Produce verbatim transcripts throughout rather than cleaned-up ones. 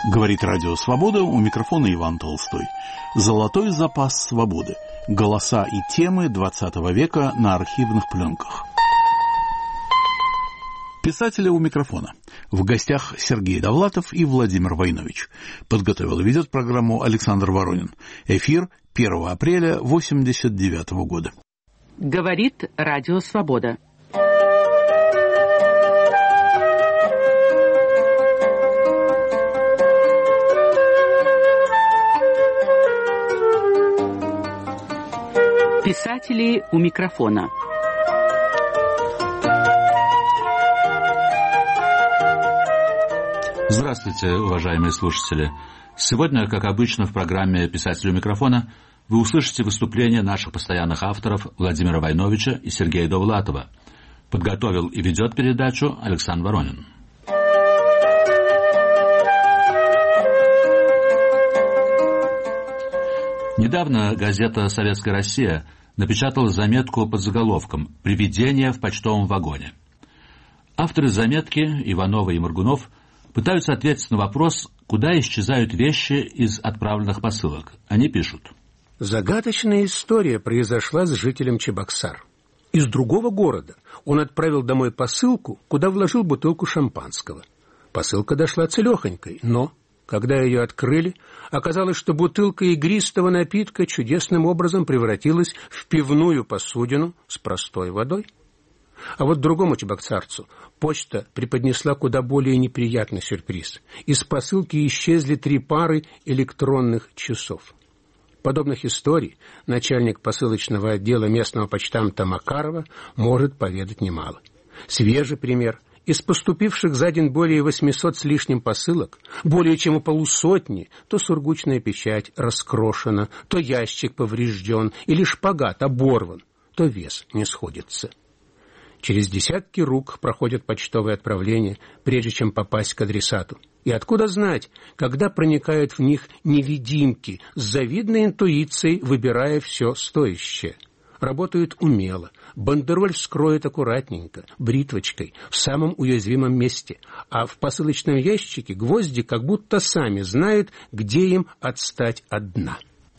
Говорит Радио Свобода, у микрофона Иван Толстой. Золотой запас свободы. Голоса и темы двадцатого века на архивных пленках. Писатели у микрофона. В гостях Сергей Довлатов и Владимир Войнович. Подготовил и ведет программу Александр Воронин. Эфир первого апреля восемьдесят девятого года. Говорит Радио Свобода. Писатели у микрофона. Здравствуйте, уважаемые слушатели. Сегодня, как обычно, в программе «Писатели у микрофона» вы услышите выступления наших постоянных авторов Владимира Войновича и Сергея Довлатова. Подготовил и ведет передачу Александр Воронин. Недавно газета «Советская Россия» напечатала заметку под заголовком «Привидение в почтовом вагоне». Авторы заметки, Иванова и Моргунов, пытаются ответить на вопрос, куда исчезают вещи из отправленных посылок. Они пишут. Загадочная история произошла с жителем Чебоксар. Из другого города он отправил домой посылку, куда вложил бутылку шампанского. Посылка дошла целехонькой, но... Когда ее открыли, оказалось, что бутылка игристого напитка чудесным образом превратилась в пивную посудину с простой водой. А вот другому чебоксарцу почта преподнесла куда более неприятный сюрприз. Из посылки исчезли три пары электронных часов. Подобных историй начальник посылочного отдела местного почтамта Макарова может поведать немало. Свежий пример – из поступивших за день более восьмисот с лишним посылок, более чем у полусотни, то сургучная печать раскрошена, то ящик поврежден, или шпагат оборван, то вес не сходится. Через десятки рук проходят почтовые отправления, прежде чем попасть к адресату. И откуда знать, когда проникают в них невидимки, с завидной интуицией выбирая все стоящее? Работают умело, бандероль вскроет аккуратненько, бритвочкой, в самом уязвимом месте, а в посылочном ящике гвозди как будто сами знают, где им отстать от дна.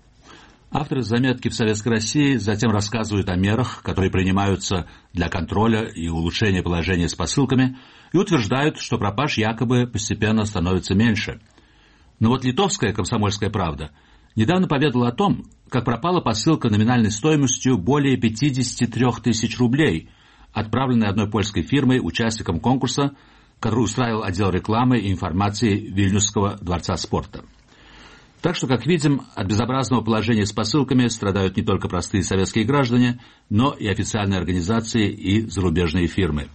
Авторы заметки в Советской России затем рассказывают о мерах, которые принимаются для контроля и улучшения положения с посылками, и утверждают, что пропаж якобы постепенно становится меньше. Но вот литовская «Комсомольская правда» недавно поведала о том, как пропала посылка номинальной стоимостью более пятьдесят три тысячи рублей, отправленная одной польской фирмой участникам конкурса, который устраивал отдел рекламы и информации Вильнюсского дворца спорта. Так что, как видим, от безобразного положения с посылками страдают не только простые советские граждане, но и официальные организации и зарубежные фирмы.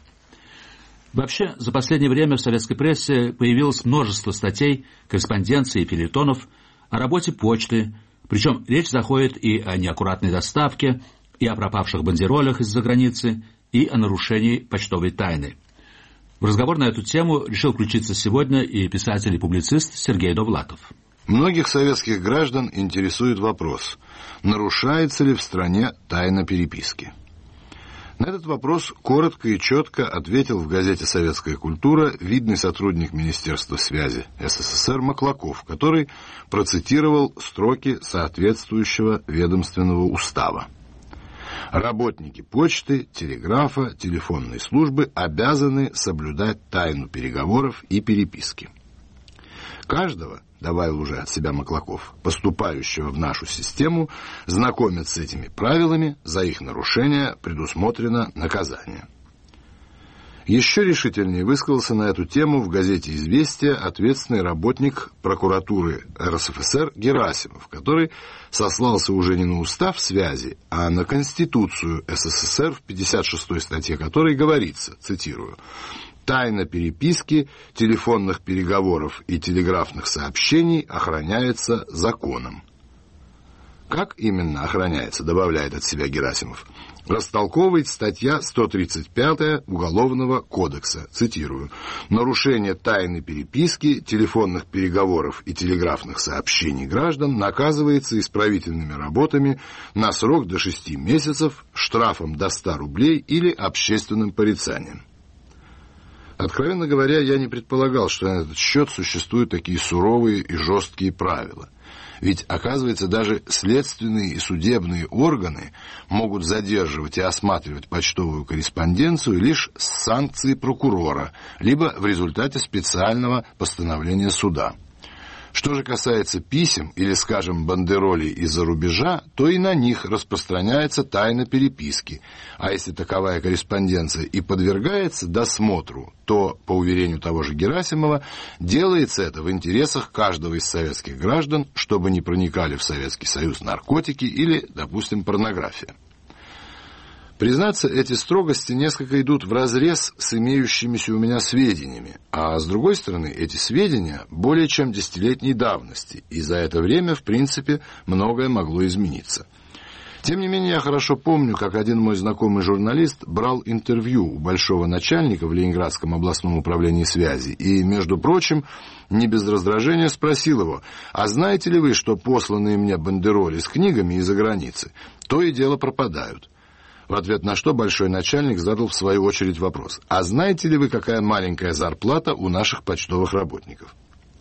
Вообще, за последнее время в советской прессе появилось множество статей, корреспонденций и фельетонов о работе почты, причем речь заходит и о неаккуратной доставке, и о пропавших бандеролях из-за границы, и о нарушении почтовой тайны. В разговор на эту тему решил включиться сегодня и писатель и публицист Сергей Довлатов. Многих советских граждан интересует вопрос, нарушается ли в стране тайна переписки. На этот вопрос коротко и четко ответил в газете «Советская культура» видный сотрудник Министерства связи СССР Маклаков, который процитировал строки соответствующего ведомственного устава. Работники почты, телеграфа, телефонной службы обязаны соблюдать тайну переговоров и переписки. Каждого, добавил уже от себя Маклаков, поступающего в нашу систему, знакомят с этими правилами, за их нарушение предусмотрено наказание. Еще решительнее высказался на эту тему в газете «Известия» ответственный работник прокуратуры РСФСР Герасимов, который сослался уже не на устав связи, а на Конституцию СССР, в пятьдесят шестой статье которой говорится, цитирую, «Тайна переписки, телефонных переговоров и телеграфных сообщений охраняется законом». Как именно охраняется, добавляет от себя Герасимов, растолковывает статья сто тридцать пятая Уголовного кодекса, цитирую, «Нарушение тайны переписки, телефонных переговоров и телеграфных сообщений граждан наказывается исправительными работами на срок до шести месяцев, штрафом до ста рублей или общественным порицанием». Откровенно говоря, я не предполагал, что на этот счет существуют такие суровые и жесткие правила. Ведь, оказывается, даже следственные и судебные органы могут задерживать и осматривать почтовую корреспонденцию лишь с санкцией прокурора, либо в результате специального постановления суда. Что же касается писем или, скажем, бандеролей из-за рубежа, то и на них распространяется тайна переписки. А если таковая корреспонденция и подвергается досмотру, то, по уверению того же Герасимова, делается это в интересах каждого из советских граждан, чтобы не проникали в Советский Союз наркотики или, допустим, порнография. Признаться, эти строгости несколько идут вразрез с имеющимися у меня сведениями, а с другой стороны, эти сведения более чем десятилетней давности, и за это время, в принципе, многое могло измениться. Тем не менее, я хорошо помню, как один мой знакомый журналист брал интервью у большого начальника в Ленинградском областном управлении связи и, между прочим, не без раздражения спросил его: «А знаете ли вы, что посланные мне бандероли с книгами из-за границы то и дело пропадают?» В ответ на что большой начальник задал в свою очередь вопрос: «А знаете ли вы, какая маленькая зарплата у наших почтовых работников?»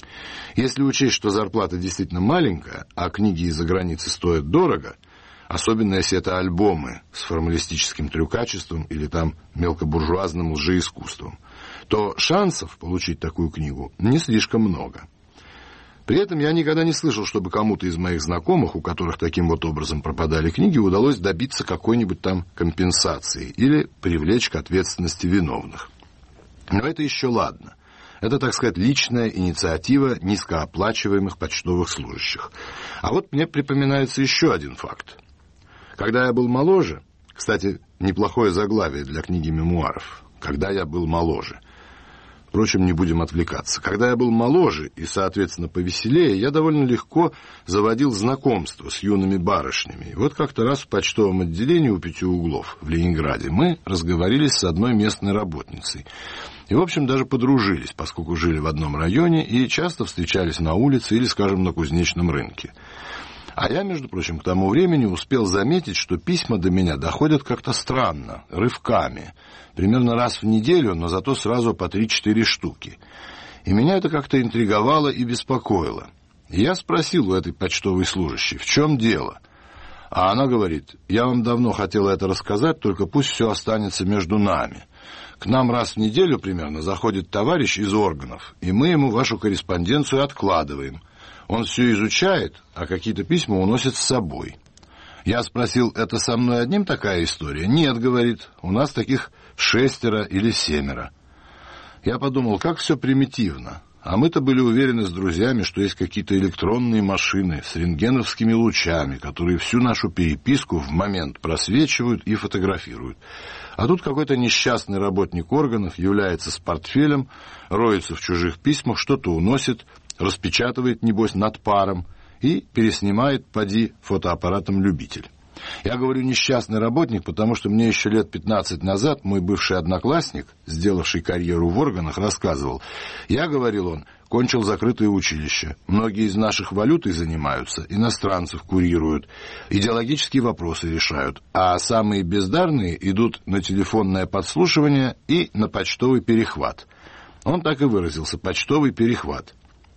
Если учесть, что зарплата действительно маленькая, а книги из-за границы стоят дорого, особенно если это альбомы с формалистическим трюкачеством или там мелкобуржуазным лжеискусством, то шансов получить такую книгу не слишком много. При этом я никогда не слышал, чтобы кому-то из моих знакомых, у которых таким вот образом пропадали книги, удалось добиться какой-нибудь там компенсации или привлечь к ответственности виновных. Но это еще ладно. Это, так сказать, личная инициатива низкооплачиваемых почтовых служащих. А вот мне припоминается еще один факт. Когда я был моложе, кстати, неплохое заглавие для книги мемуаров, «Когда я был моложе». Впрочем, не будем отвлекаться. Когда я был моложе и, соответственно, повеселее, я довольно легко заводил знакомство с юными барышнями. И вот как-то раз в почтовом отделении у Пяти углов в Ленинграде мы разговорились с одной местной работницей. И, в общем, даже подружились, поскольку жили в одном районе и часто встречались на улице или, скажем, на кузнечном рынке. А я, между прочим, к тому времени успел заметить, что письма до меня доходят как-то странно, рывками. Примерно раз в неделю, но зато сразу по три-четыре штуки. И меня это как-то интриговало и беспокоило. И я спросил у этой почтовой служащей: «В чем дело?» А она говорит: «Я вам давно хотела это рассказать, только пусть все останется между нами. К нам раз в неделю примерно заходит товарищ из органов, и мы ему вашу корреспонденцию откладываем. Он все изучает, а какие-то письма уносит с собой». Я спросил: «Это со мной одним такая история?» «Нет, — говорит, — у нас таких шестеро или семеро». Я подумал, как все примитивно. А мы-то были уверены с друзьями, что есть какие-то электронные машины с рентгеновскими лучами, которые всю нашу переписку в момент просвечивают и фотографируют. А тут какой-то несчастный работник органов является с портфелем, роется в чужих письмах, что-то уносит, распечатывает, небось, над паром и переснимает, поди, фотоаппаратом любитель. Я говорю «несчастный работник», потому что мне еще лет пятнадцать назад мой бывший одноклассник, сделавший карьеру в органах, рассказывал. Я, говорил он, кончил закрытое училище. Многие из наших валютой занимаются, иностранцев курируют, идеологические вопросы решают, а самые бездарные идут на телефонное подслушивание и на почтовый перехват. Он так и выразился: почтовый перехват.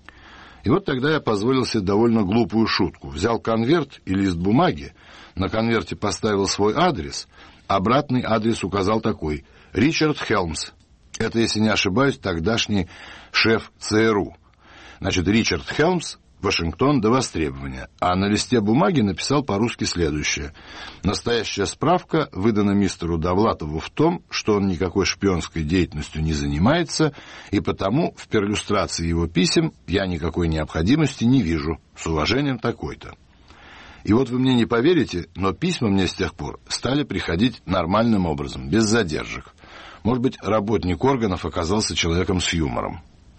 И вот тогда я позволил себе довольно глупую шутку. Взял конверт и лист бумаги, на конверте поставил свой адрес, обратный адрес указал такой: Ричард Хелмс. Это, если не ошибаюсь, тогдашний шеф ЦРУ. Значит, Ричард Хелмс, Вашингтон, до востребования. А на листе бумаги написал по-русски следующее: настоящая справка выдана мистеру Довлатову в том, что он никакой шпионской деятельностью не занимается, и потому в перлюстрации его писем я никакой необходимости не вижу. С уважением, такой-то. И вот вы мне не поверите, но письма мне с тех пор стали приходить нормальным образом, без задержек. Может быть, работник органов оказался человеком с юмором.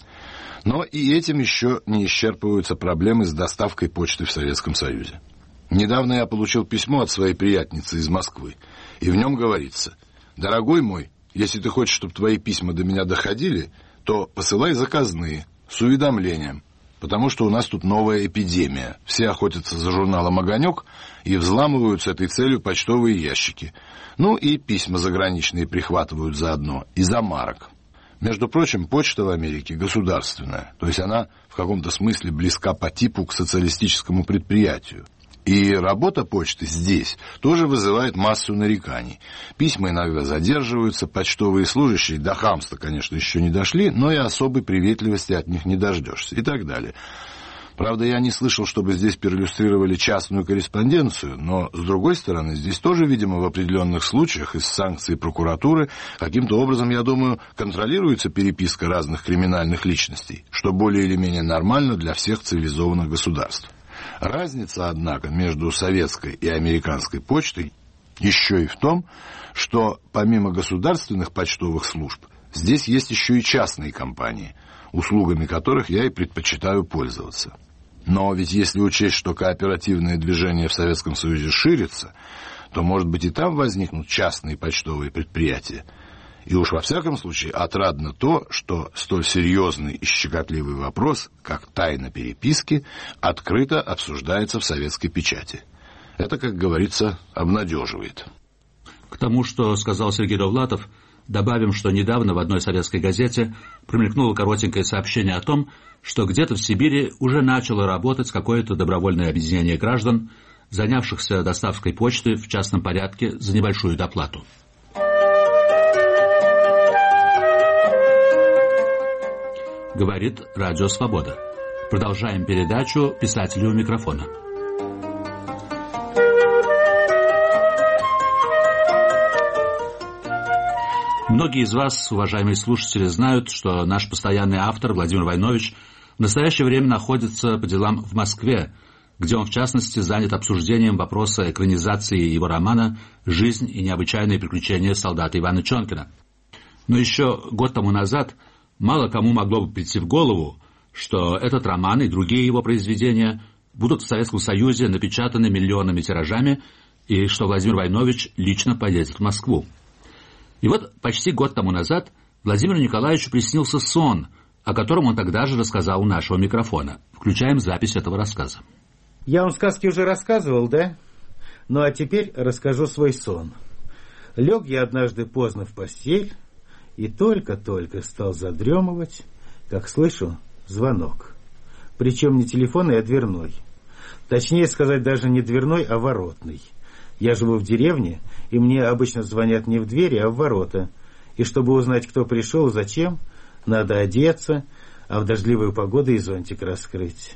Но и этим еще не исчерпываются проблемы с доставкой почты в Советском Союзе. Недавно я получил письмо от своей приятницы из Москвы, и в нем говорится: «Дорогой мой, если ты хочешь, чтобы твои письма до меня доходили, то посылай заказные, с уведомлением, потому что у нас тут новая эпидемия. Все охотятся за журналом «Огонек» и взламывают с этой целью почтовые ящики. Ну и письма заграничные прихватывают заодно, и за марок». Между прочим, почта в Америке государственная, то есть она в каком-то смысле близка по типу к социалистическому предприятию. И работа почты здесь тоже вызывает массу нареканий. Письма иногда задерживаются, почтовые служащие до хамства, конечно, еще не дошли, но и особой приветливости от них не дождешься и так далее. Правда, я не слышал, чтобы здесь переиллюстрировали частную корреспонденцию, но, с другой стороны, здесь тоже, видимо, в определенных случаях из санкций прокуратуры каким-то образом, я думаю, контролируется переписка разных криминальных личностей, что более или менее нормально для всех цивилизованных государств. Разница, однако, между советской и американской почтой еще и в том, что помимо государственных почтовых служб, здесь есть еще и частные компании, услугами которых я и предпочитаю пользоваться. Но ведь если учесть, что кооперативное движение в Советском Союзе ширится, то, может быть, и там возникнут частные почтовые предприятия. И уж во всяком случае отрадно то, что столь серьезный и щекотливый вопрос, как тайна переписки, открыто обсуждается в советской печати. Это, как говорится, обнадеживает. К тому, что сказал Сергей Довлатов, добавим, что недавно в одной советской газете промелькнуло коротенькое сообщение о том, что где-то в Сибири уже начало работать какое-то добровольное объединение граждан, занявшихся доставкой почты в частном порядке за небольшую доплату. Говорит Радио Свобода. Продолжаем передачу «Писателю у микрофона». Многие из вас, уважаемые слушатели, знают, что наш постоянный автор Владимир Войнович в настоящее время находится по делам в Москве, где он, в частности, занят обсуждением вопроса экранизации его романа «Жизнь и необычайные приключения солдата Ивана Чонкина». Но еще год тому назад мало кому могло бы прийти в голову, что этот роман и другие его произведения будут в Советском Союзе напечатаны миллионными тиражами, и что Владимир Войнович лично поедет в Москву. И вот почти год тому назад Владимиру Николаевичу приснился сон, о котором он тогда же рассказал у нашего микрофона. Включаем запись этого рассказа. Я вам сказки уже рассказывал, да? Ну а теперь расскажу свой сон. Лег я однажды поздно в постель и только-только стал задремывать, как слышу звонок. Причем не телефонный, а дверной. Точнее сказать, даже не дверной, а воротный. Я живу в деревне, и мне обычно звонят не в двери, а в ворота. И чтобы узнать, кто пришел, зачем, надо одеться, а в дождливую погоду и зонтик раскрыть.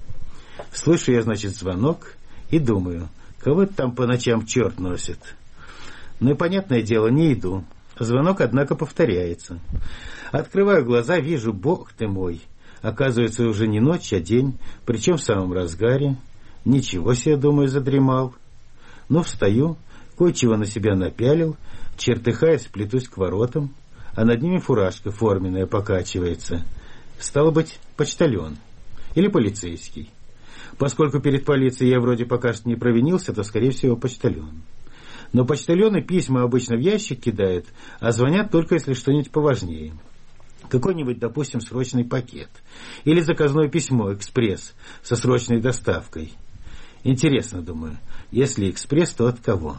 Слышу я, значит, звонок и думаю, кого это там по ночам черт носит. Ну и, понятное дело, не иду. Звонок, однако, повторяется. Открываю глаза, вижу, бог ты мой. Оказывается, уже не ночь, а день, причем в самом разгаре. Ничего себе, думаю, задремал. Ну, встаю, кое-чего на себя напялил, чертыхаясь, плетусь к воротам, а над ними фуражка форменная покачивается. Стало быть, почтальон или полицейский. Поскольку перед полицией я вроде пока что не провинился, то, скорее всего, почтальон. Но почтальоны письма обычно в ящик кидают, а звонят только если что-нибудь поважнее. Какой-нибудь, допустим, срочный пакет. Или заказное письмо «Экспресс» со срочной доставкой. Интересно, думаю, если «Экспресс», то от кого?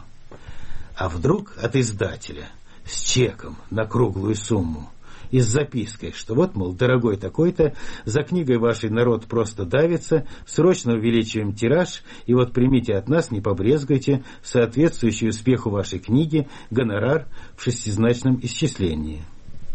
А вдруг от издателя, с чеком на круглую сумму и с запиской, что вот, мол, дорогой такой-то, за книгой вашей народ просто давится, срочно увеличиваем тираж, и вот примите от нас, не побрезгуйте, соответствующий успеху вашей книги гонорар в шестизначном исчислении.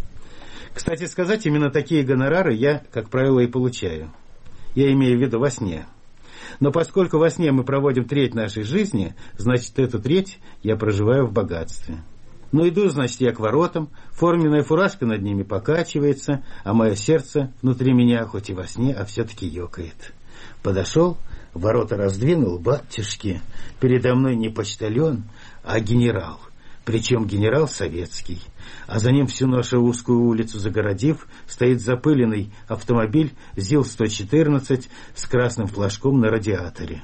Кстати сказать, именно такие гонорары я, как правило, и получаю. Я имею в виду во сне. Но поскольку во сне мы проводим треть нашей жизни, значит, эту треть я проживаю в богатстве. Ну, иду, значит, я к воротам, форменная фуражка над ними покачивается, а мое сердце внутри меня, хоть и во сне, а все-таки ёкает. Подошел, ворота раздвинул, батюшки, передо мной не почтальон, а генерал. Причем генерал советский. А за ним всю нашу узкую улицу загородив, стоит запыленный автомобиль ЗИЛ сто четырнадцать с красным флажком на радиаторе.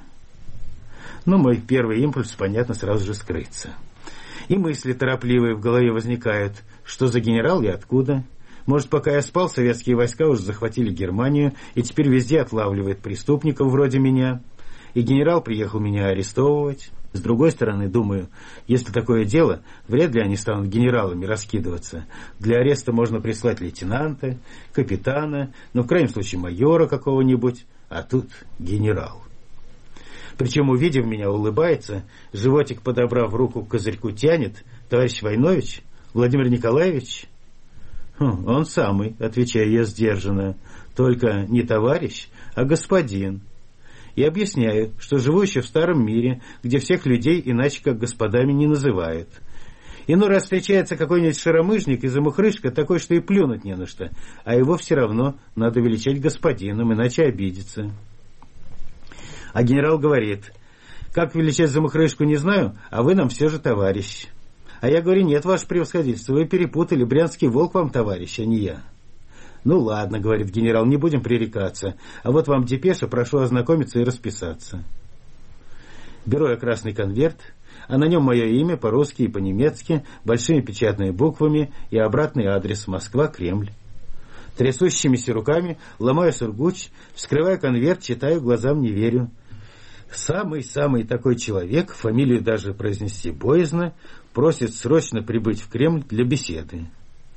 Ну, мой первый импульс, понятно, сразу же скрыться. И мысли торопливые в голове возникают. Что за генерал и откуда? Может, пока я спал, советские войска уже захватили Германию и теперь везде отлавливает преступников вроде меня. И генерал приехал меня арестовывать. С другой стороны, думаю, если такое дело, вряд ли они станут генералами раскидываться. Для ареста можно прислать лейтенанта, капитана, ну, в крайнем случае, майора какого-нибудь, а тут генерал. Причем, увидев меня, улыбается, животик подобрав руку к козырьку тянет. Товарищ Войнович? Владимир Николаевич? Хм, он самый, отвечаю я сдержанно, только не товарищ, а господин. И объясняю, что живу еще в старом мире, где всех людей иначе как господами не называют. Иной раз встречается какой-нибудь шаромыжник и замухрышка такой, что и плюнуть не на что, а его все равно надо величать господином, иначе обидится. А генерал говорит: как величать замухрышку, не знаю, а вы нам все же товарищ. А я говорю: нет, ваше превосходительство, вы перепутали, брянский волк вам товарищ, а не я. Ну ладно, говорит генерал, не будем пререкаться, а вот вам депеша, прошу ознакомиться и расписаться. Беру я красный конверт, а на нем мое имя по-русски и по-немецки, большими печатными буквами и обратный адрес: Москва, Кремль. Трясущимися руками ломаю сургуч, вскрываю конверт, читаю, глазам не верю. Самый-самый такой человек, фамилию даже произнести боязно, просит срочно прибыть в Кремль для беседы.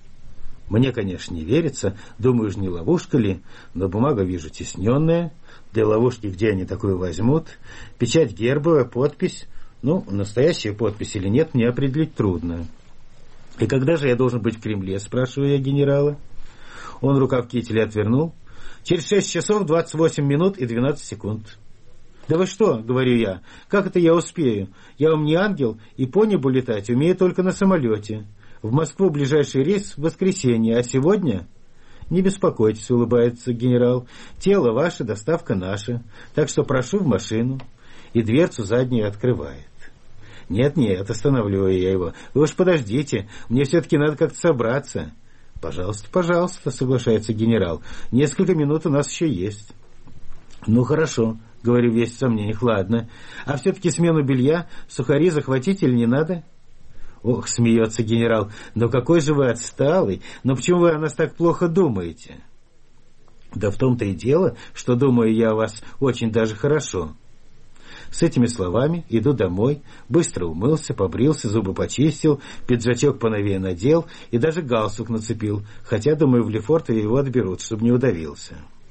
Мне, конечно, не верится, думаю, уж не ловушка ли, но бумага вижу тесненная, для ловушки где они такую возьмут, печать гербовая, подпись, ну, настоящая подпись или нет, мне определить трудно. И когда же я должен быть в Кремле, спрашиваю я генерала. Он рукав кителя отвернул. Через шесть часов двадцать восемь минут и двенадцать секунд. Да вы что, говорю я, как это я успею? Я вам не ангел, и по небу летать умею только на самолете. В Москву ближайший рейс в воскресенье, а сегодня... Не беспокойтесь, улыбается генерал. Тело ваше, доставка наша. Так что прошу в машину. И дверцу заднюю открывает. Нет-нет, остановлю я его. Вы уж подождите, мне все-таки надо как-то собраться. Пожалуйста, пожалуйста, соглашается генерал. Несколько минут у нас еще есть. Ну хорошо, говорю весь в сомнениях, ладно. А все-таки смену белья, сухари захватить или не надо? Ох, смеется генерал, но какой же вы отсталый, но почему вы о нас так плохо думаете? Да в том-то и дело, что думаю я о вас очень даже хорошо. С этими словами иду домой, быстро умылся, побрился, зубы почистил, пиджачок поновее надел и даже галстук нацепил, хотя, думаю, в Лефортове его отберут, чтобы не удавился.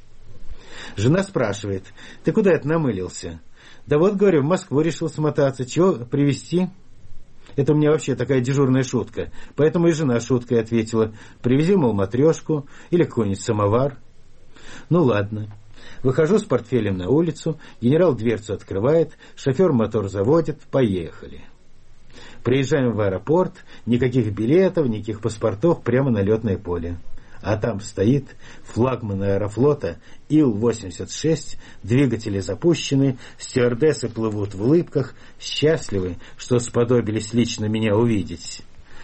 Жена спрашивает: ты куда это намылился? Да вот, говорю, в Москву решил смотаться, чего привезти? Это у меня вообще такая дежурная шутка. Поэтому и жена шуткой ответила: привези, мол, матрешку или какой-нибудь самовар. Ну ладно. Выхожу с портфелем на улицу, генерал дверцу открывает, шофер мотор заводит, поехали. Приезжаем в аэропорт, никаких билетов, никаких паспортов, прямо на летное поле. А там стоит флагман аэрофлота Ил восемьдесят шесть, двигатели запущены, стюардессы плывут в улыбках, счастливы, что сподобились лично меня увидеть.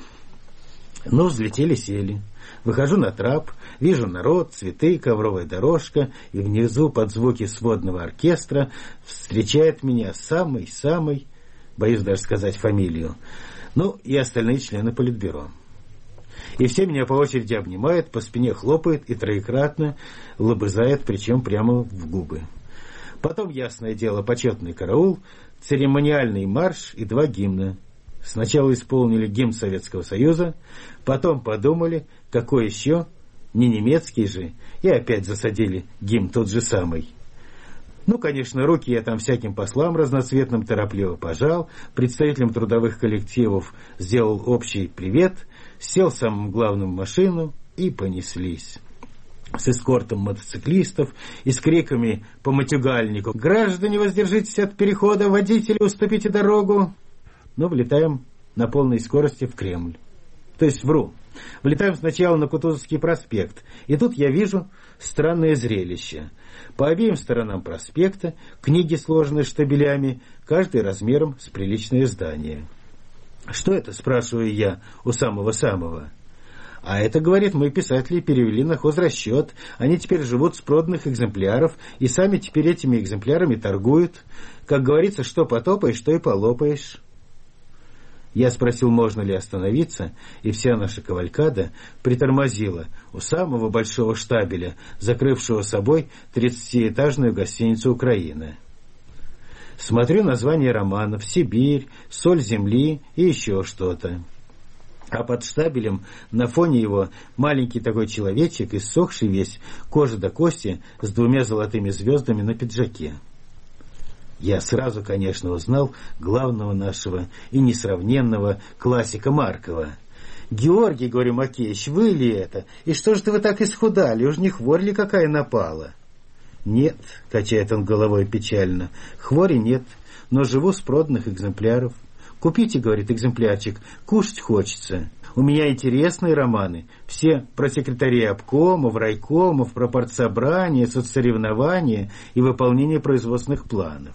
Ну, взлетели, сели. Выхожу на трап, вижу народ, цветы, ковровая дорожка, и внизу под звуки сводного оркестра встречает меня самый-самый, боюсь даже сказать фамилию, ну и остальные члены политбюро. И все меня по очереди обнимают, по спине хлопают и троекратно лобызают, причем прямо в губы. Потом, ясное дело, почетный караул, церемониальный марш и два гимна. Сначала исполнили гимн Советского Союза, потом подумали, какой еще, не немецкий же, и опять засадили гимн тот же самый. Ну, конечно, руки я там всяким послам разноцветным торопливо пожал, представителям трудовых коллективов сделал общий привет, сел самым главным в машину и понеслись. С эскортом мотоциклистов и с криками по матюгальнику: «Граждане, воздержитесь от перехода, водители, уступите дорогу!» Но влетаем на полной скорости в Кремль. То есть вру. Влетаем сначала на Кутузовский проспект, и тут я вижу странное зрелище. По обеим сторонам проспекта книги, сложенные штабелями, каждый размером с приличное здание. «Что это?» — спрашиваю я у самого-самого. А это, говорит, мы, писатели, перевели на хозрасчет. Они теперь живут с проданных экземпляров и сами теперь этими экземплярами торгуют. Как говорится, что потопаешь, то и полопаешь. Я спросил, можно ли остановиться, и вся наша кавалькада притормозила у самого большого штабеля, закрывшего собой тридцатиэтажную гостиницу «Украина». Смотрю название романов: «Сибирь», «Соль земли» и еще что-то. А под штабелем на фоне его маленький такой человечек, иссохший весь, кожа до кости, с двумя золотыми звездами на пиджаке. Я сразу, конечно, узнал главного нашего и несравненного классика Маркова. «Георгий, — говорю, — Макеевич, вы ли это? И что же вы так исхудали? Уж не хворь ли какая напала?» «Нет, — качает он головой печально, — хвори нет, но живу с проданных экземпляров. Купите, — говорит, — экземплярчик, кушать хочется. У меня интересные романы, все про секретарей обкомов, райкомов, про партсобрания, соцсоревнования и выполнение производственных планов».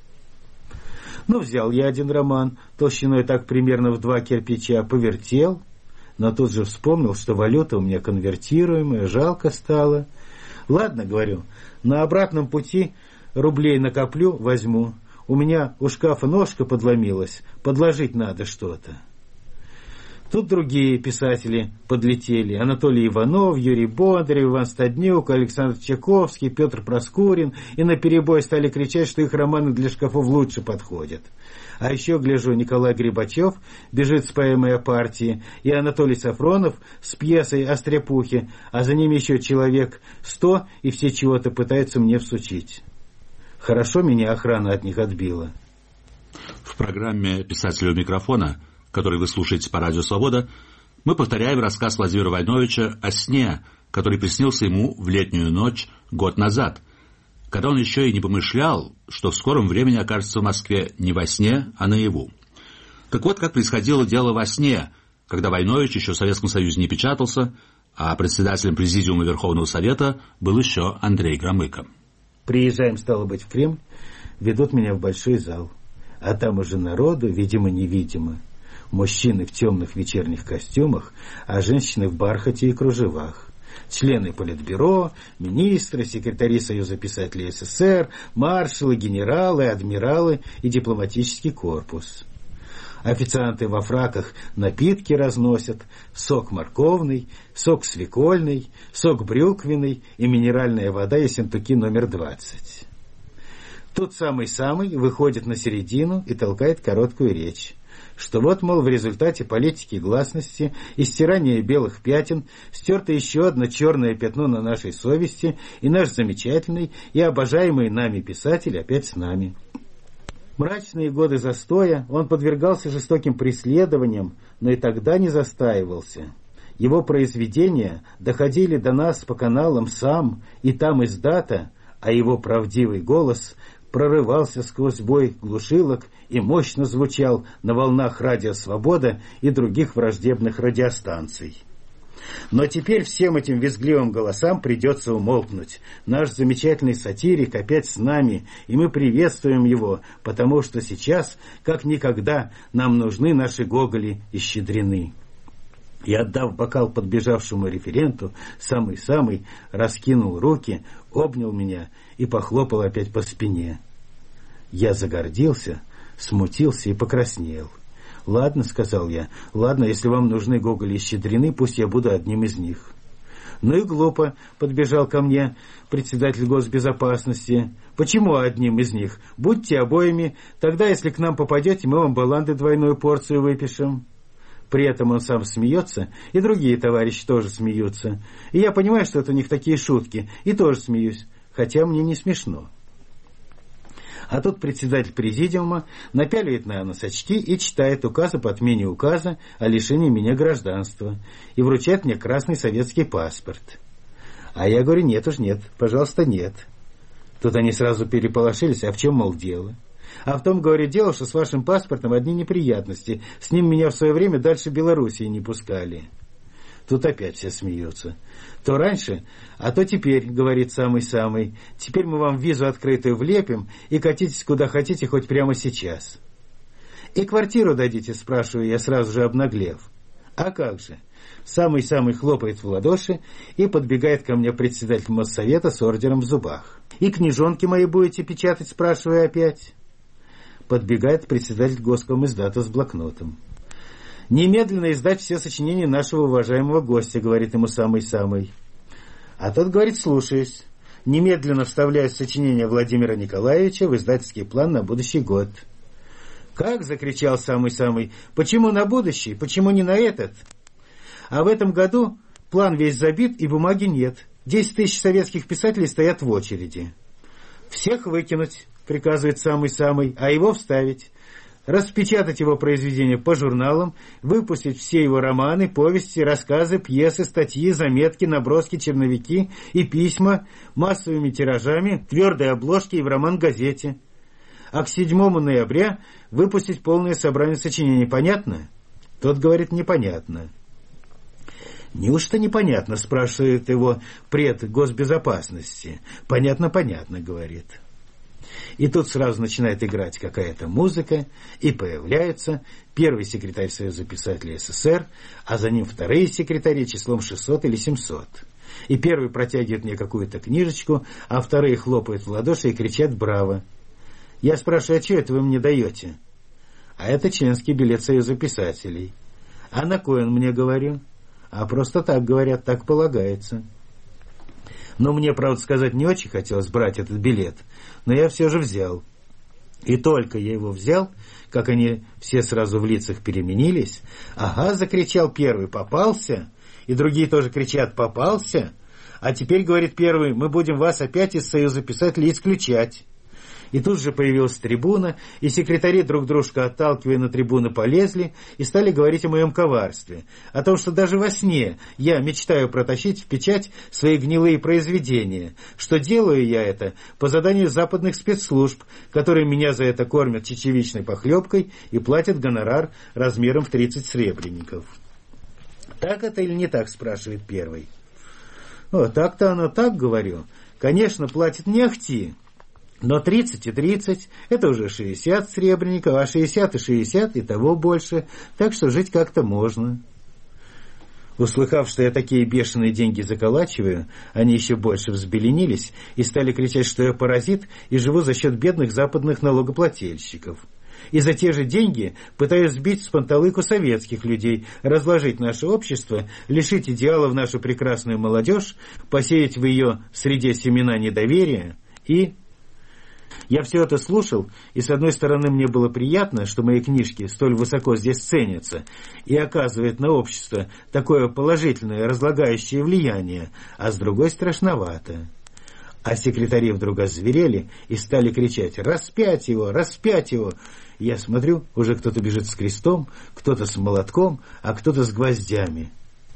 Ну, взял я один роман, толщиной так примерно в два кирпича, повертел, но тут же вспомнил, что валюта у меня конвертируемая, жалко стало. «Ладно, — говорю, — на обратном пути рублей накоплю, возьму. У меня у шкафа ножка подломилась, подложить надо что-то». Тут другие писатели подлетели: Анатолий Иванов, Юрий Бондарев, Иван Стаднюк, Александр Чайковский, Петр Проскурин, и наперебой стали кричать, что их романы для шкафов лучше подходят. А еще, гляжу, Николай Грибачев бежит с поэмой о партии, и Анатолий Сафронов с пьесой о стряпухе, а за ними еще человек сто, и все чего-то пытаются мне всучить. Хорошо меня охрана от них отбила. В программе «Писателю микрофона», который вы слушаете по радио «Свобода», мы повторяем рассказ Владимира Войновича о сне, который приснился ему в летнюю ночь год назад, когда он еще и не помышлял, что в скором времени окажется в Москве не во сне, а наяву. Так вот, как происходило дело во сне, когда Войнович еще в Советском Союзе не печатался, а председателем Президиума Верховного Совета был еще Андрей Громыко. Приезжаем, стало быть, в Кремль, ведут меня в большой зал, а там уже народу, видимо-невидимо. Мужчины в темных вечерних костюмах, а женщины в бархате и кружевах. Члены Политбюро, министры, секретари Союза писателей СССР, маршалы, генералы, адмиралы и дипломатический корпус. Официанты во фраках напитки разносят: сок морковный, сок свекольный, сок брюквенный и минеральная вода Ессентуки номер двадцать. Тут самый-самый выходит на середину и толкает короткую речь, что вот, мол, в результате политики гласности и стирания белых пятен стерто еще одно черное пятно на нашей совести, и наш замечательный и обожаемый нами писатель опять с нами. Мрачные годы застоя он подвергался жестоким преследованиям, но и тогда не застаивался. Его произведения доходили до нас по каналам САМ и там издата, а его правдивый голос прорывался сквозь бой глушилок и мощно звучал на волнах радио «Свобода» и других враждебных радиостанций. Но теперь всем этим визгливым голосам придется умолкнуть. Наш замечательный сатирик опять с нами, и мы приветствуем его, потому что сейчас, как никогда, нам нужны наши Гоголи и Щедрины. И, отдав бокал подбежавшему референту, самый-самый раскинул руки, обнял меня и похлопал опять по спине. Я загордился, смутился и покраснел. «Ладно, — сказал я, — ладно, если вам нужны Гоголи и Щедрины, пусть я буду одним из них». «Ну и глупо, — подбежал ко мне председатель госбезопасности. — Почему одним из них? Будьте обоими, тогда, если к нам попадете, мы вам баланды двойную порцию выпишем». При этом он сам смеется, и другие товарищи тоже смеются. И я понимаю, что это у них такие шутки, и тоже смеюсь, хотя мне не смешно. А тут председатель президиума напяливает на нос очки и читает указ об отмене указа о лишении меня гражданства и вручает мне красный советский паспорт. А я говорю: нет уж, нет, пожалуйста, нет. Тут они сразу переполошились: а в чем, мол, дело? А в том, говорю, дело, что с вашим паспортом одни неприятности. С ним меня в свое время дальше Белоруссии не пускали. Тут опять все смеются. То раньше, а то теперь, говорит самый-самый. Теперь мы вам визу открытую влепим и катитесь куда хотите, хоть прямо сейчас. И квартиру дадите, спрашиваю я, сразу же обнаглев. А как же? Самый-самый хлопает в ладоши, и подбегает ко мне председатель Моссовета с ордером в зубах. И книжонки мои будете печатать, спрашиваю опять. Подбегает председатель Госкомиздата с блокнотом. «Немедленно издать все сочинения нашего уважаемого гостя», — говорит ему самый-самый. А тот говорит: слушаюсь. Немедленно вставляю сочинение Владимира Николаевича в издательский план на будущий год. «Как?» — закричал самый-самый. «Почему на будущий? Почему не на этот?» А в этом году план весь забит и бумаги нет. Десять тысяч советских писателей стоят в очереди. «Всех выкинуть», — приказывает самый-самый, а его вставить. Распечатать его произведения по журналам, выпустить все его романы, повести, рассказы, пьесы, статьи, заметки, наброски, черновики и письма массовыми тиражами, твердой обложки и в роман-газете. А к седьмому ноября выпустить полное собрание сочинений. Понятно? Тот говорит: непонятно. «Неужто непонятно?» — спрашивает его пред госбезопасности. «Понятно, понятно», — говорит. И тут сразу начинает играть какая-то музыка, и появляется первый секретарь Союза писателей СССР, а за ним вторые секретари числом шестьсот или семьсот. И первый протягивает мне какую-то книжечку, а вторые хлопают в ладоши и кричат «Браво!». Я спрашиваю: «А что это вы мне даете?» «А это членский билет Союза писателей». «А на кой он мне?» — говорю. «А просто так, говорят, так полагается». Но мне, правда сказать, не очень хотелось брать этот билет, но я все же взял. И только я его взял, как они все сразу в лицах переменились. «Ага!» — закричал первый: «Попался!» И другие тоже кричат: «Попался!» А теперь, говорит первый, мы будем вас опять из Союза писателей исключать. И тут же появилась трибуна, и секретари, друг дружка отталкивая, на трибуну полезли и стали говорить о моем коварстве, о том, что даже во сне я мечтаю протащить в печать свои гнилые произведения, что делаю я это по заданию западных спецслужб, которые меня за это кормят чечевичной похлебкой и платят гонорар размером в тридцать сребреников. «Так это или не так?» — спрашивает первый. «О, так-то оно так, — говорю. Конечно, платит не ахти. Но тридцать и тридцать — это уже шестьдесят сребреников, а шестьдесят и шестьдесят — и того больше, так что жить как-то можно». Услыхав, что я такие бешеные деньги заколачиваю, они еще больше взбеленились и стали кричать, что я паразит и живу за счет бедных западных налогоплательщиков. И за те же деньги пытаюсь сбить с панталыку советских людей, разложить наше общество, лишить идеалов нашу прекрасную молодежь, посеять в ее среде семена недоверия и... Я все это слушал, и с одной стороны мне было приятно, что мои книжки столь высоко здесь ценятся и оказывают на общество такое положительное разлагающее влияние, а с другой страшновато. А секретари вдруг озверели и стали кричать: «Распять его! Распять его!» Я смотрю, уже кто-то бежит с крестом, кто-то с молотком, а кто-то с гвоздями.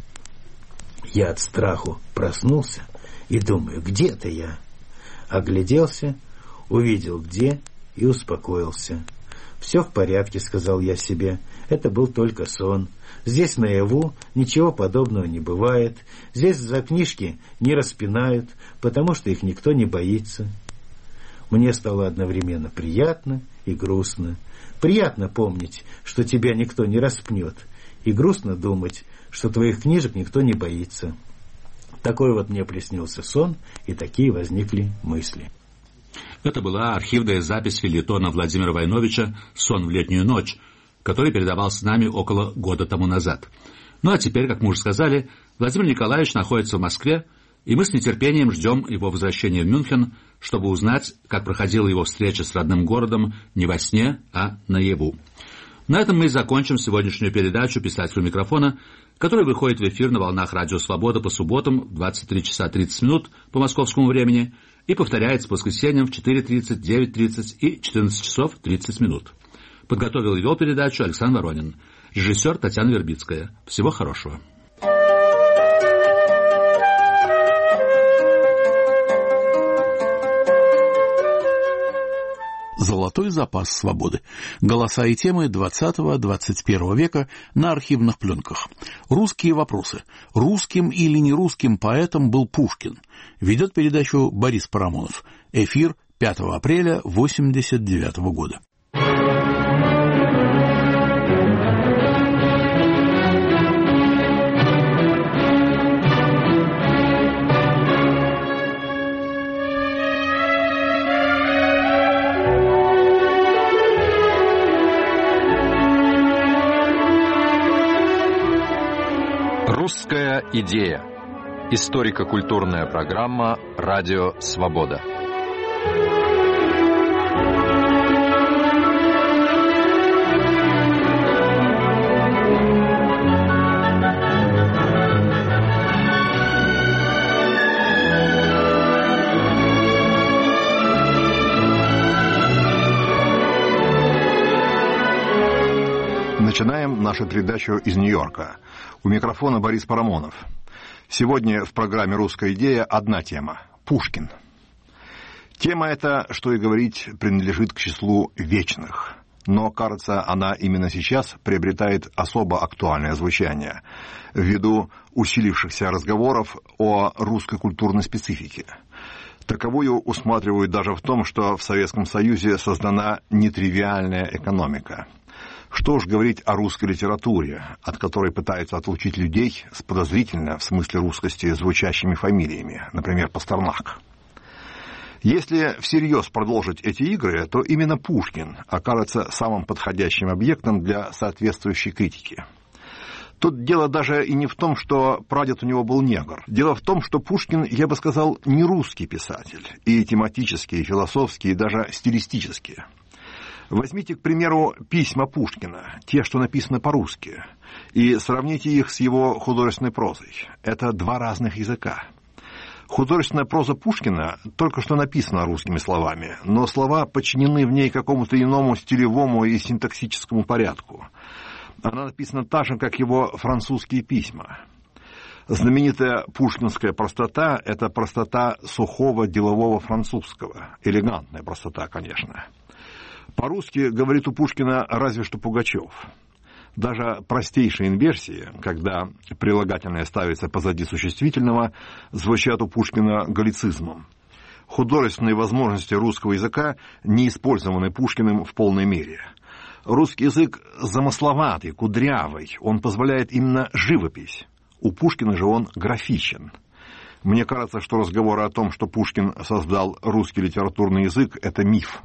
Я от страху проснулся и думаю: где-то я. Огляделся, увидел где и успокоился. «Все в порядке», — сказал я себе, — «это был только сон. Здесь наяву ничего подобного не бывает. Здесь за книжки не распинают, потому что их никто не боится». Мне стало одновременно приятно и грустно. Приятно помнить, что тебя никто не распнет, и грустно думать, что твоих книжек никто не боится. Такой вот мне приснился сон, и такие возникли мысли. Это была архивная запись фельетона Владимира Войновича «Сон в летнюю ночь», который передавался нами около года тому назад. Ну а теперь, как мы уже сказали, Владимир Николаевич находится в Москве, и мы с нетерпением ждем его возвращения в Мюнхен, чтобы узнать, как проходила его встреча с родным городом не во сне, а наяву. На этом мы и закончим сегодняшнюю передачу «Писателю микрофона», которая выходит в эфир на волнах Радио Свобода по субботам в двадцать три часа тридцать минут по московскому времени и повторяется по воскресеньям в четыре тридцать, девять тридцать и четырнадцать часов тридцать минут. Подготовил и вел передачу Александр Воронин. Режиссер Татьяна Вербицкая. Всего хорошего. Золотой запас свободы. Голоса и темы двадцатого-двадцать первого века на архивных пленках. Русские вопросы. Русским или не русским поэтом был Пушкин. Ведет передачу Борис Парамонов. Эфир пятого апреля восемьдесят девятого года. Русская идея. Историко-культурная программа «Радио Свобода». Начинаем нашу передачу из Нью-Йорка. У микрофона Борис Парамонов. Сегодня в программе «Русская идея» одна тема – Пушкин. Тема эта, что и говорить, принадлежит к числу вечных. Но, кажется, она именно сейчас приобретает особо актуальное звучание ввиду усилившихся разговоров о русской культурной специфике. Таковую усматривают даже в том, что в Советском Союзе создана нетривиальная экономика. Что уж говорить о русской литературе, от которой пытаются отлучить людей с подозрительно, в смысле русскости, звучащими фамилиями, например, Пастернак. Если всерьез продолжить эти игры, то именно Пушкин окажется самым подходящим объектом для соответствующей критики. Тут дело даже и не в том, что прадед у него был негр. Дело в том, что Пушкин, я бы сказал, не русский писатель, и тематически, и философски, и даже стилистически. Возьмите, к примеру, письма Пушкина, те, что написаны по-русски, и сравните их с его художественной прозой. Это два разных языка. Художественная проза Пушкина только что написана русскими словами, но слова подчинены в ней какому-то иному стилевому и синтаксическому порядку. Она написана так же, как его французские письма. Знаменитая пушкинская простота – это простота сухого делового французского. Элегантная простота, конечно. По-русски говорит у Пушкина разве что Пугачев. Даже простейшие инверсии, когда прилагательное ставится позади существительного, звучат у Пушкина галлицизмом. Художественные возможности русского языка не использованы Пушкиным в полной мере. Русский язык замысловатый, кудрявый, он позволяет именно живопись. У Пушкина же он графичен. Мне кажется, что разговор о том, что Пушкин создал русский литературный язык, это миф.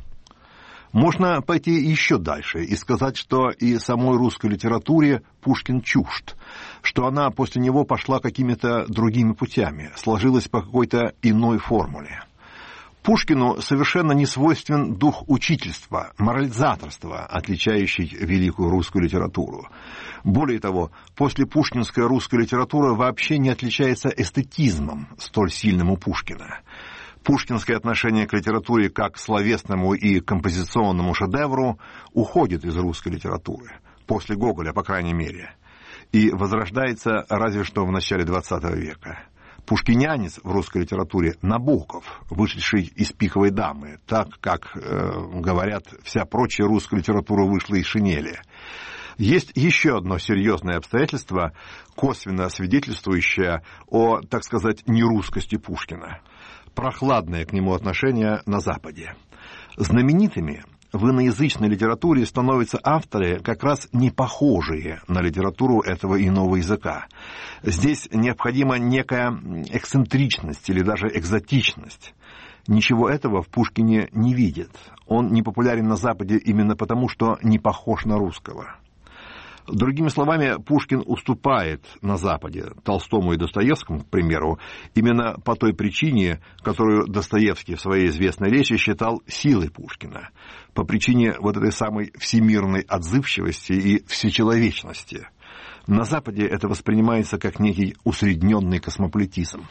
Можно пойти еще дальше и сказать, что и самой русской литературе Пушкин чужд, что она после него пошла какими-то другими путями, сложилась по какой-то иной формуле. Пушкину совершенно не свойствен дух учительства, морализаторства, отличающий великую русскую литературу. Более того, после пушкинская русская литература вообще не отличается эстетизмом, столь сильным у Пушкина. Пушкинское отношение к литературе как к словесному и композиционному шедевру уходит из русской литературы, после Гоголя, по крайней мере, и возрождается разве что в начале двадцатого века. Пушкинянец в русской литературе Набоков, вышедший из «Пиковой дамы», так как, э, говорят, вся прочая русская литература вышла из шинели. Есть еще одно серьезное обстоятельство, косвенно свидетельствующее о, так сказать, нерусскости Пушкина. Прохладное к нему отношение на Западе. Знаменитыми в иноязычной литературе становятся авторы, как раз не похожие на литературу этого иного языка. Здесь необходима некая эксцентричность или даже экзотичность. Ничего этого в Пушкине не видит. Он не популярен на Западе именно потому, что не похож на русского. Другими словами, Пушкин уступает на Западе Толстому и Достоевскому, к примеру, именно по той причине, которую Достоевский в своей известной речи считал силой Пушкина, по причине вот этой самой всемирной отзывчивости и всечеловечности. На Западе это воспринимается как некий усредненный космополитизм.